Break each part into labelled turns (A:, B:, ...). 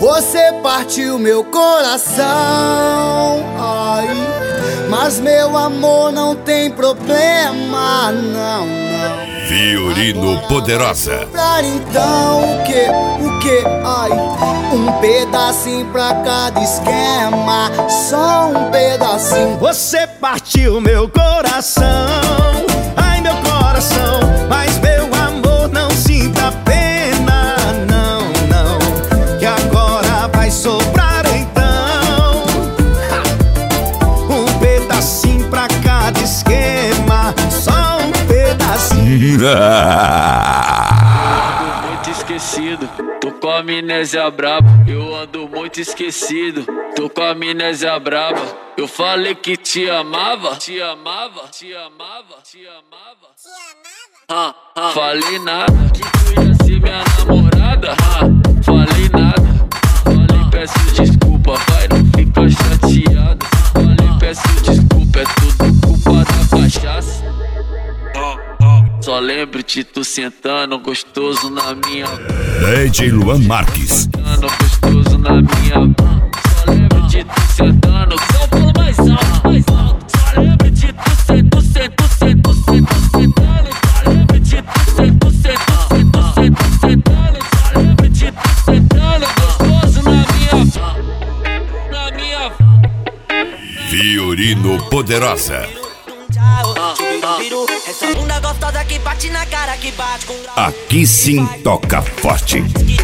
A: Você partiu meu coração, ai, mas meu amor não tem problema, não, não.
B: Fiorino Poderosa.
A: Então o que, ai, um pedacinho pra cada esquema, só um pedacinho.
C: Você partiu meu coração, ai meu coração, mas meu amor não sinta pena, não, não, que agora vai sobrar então um pedacinho pra cada esquema, só um pedacinho.
D: Muito esquecido, tô com a amnésia braba. Eu ando muito esquecido, tô com a amnésia braba. Eu falei que te amava, te amava, te amava, te amava, te amava. Falei nada, que tu ia ser minha namorada. Falei nada, falei peço desculpa, vai não fica chateada. Falei peço desculpa, é tudo culpa da cachaça. Só lembro de tu sentando gostoso na minha
B: DJ Luan Marques.
D: Gostoso na minha. Só lembro de tu sentando. Só fala mais alto, mais alto. Só lembro de tu sentando. Só lembro de tu sentando. Só lembro de tu sentando gostoso na minha.
B: Fiorino Poderosa.
E: Essa bunda gostosa que bate na cara, que bate com grau.
B: Aqui sim toca forte.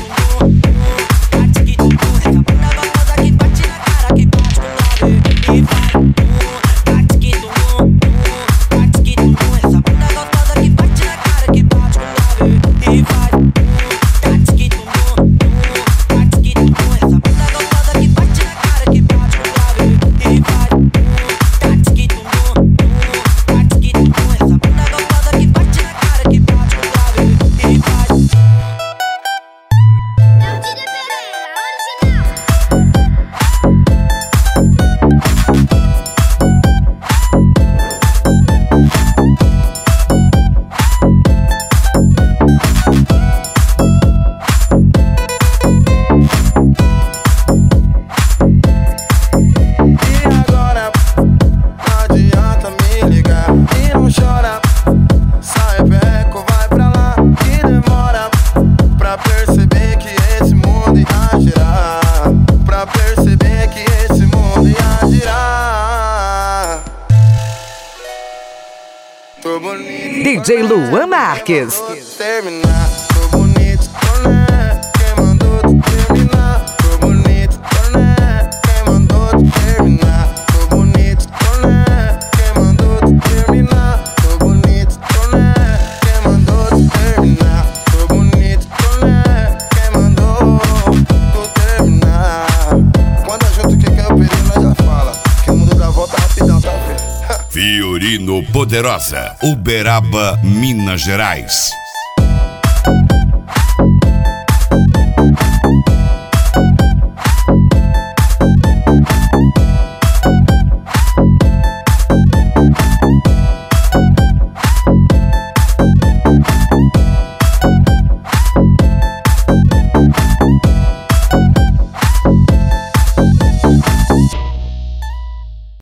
F: DJ Luan Marques.
G: Terminar, tô bonito, tô né? Quem mandou tu terminar? Tô bonito, tô né? Quem mandou tu terminar? Tô bonito, tô né? Quem mandou tu terminar? Tô bonito, tô né? Quem mandou tu terminar? Tô bonito, tô né? Quem mandou tu terminar? Quando a gente que quer o perigo, nós já fala que o mundo dá volta rapidão, tá vendo?
B: Fiorino Poderosa, Uberaba, Minas Gerais.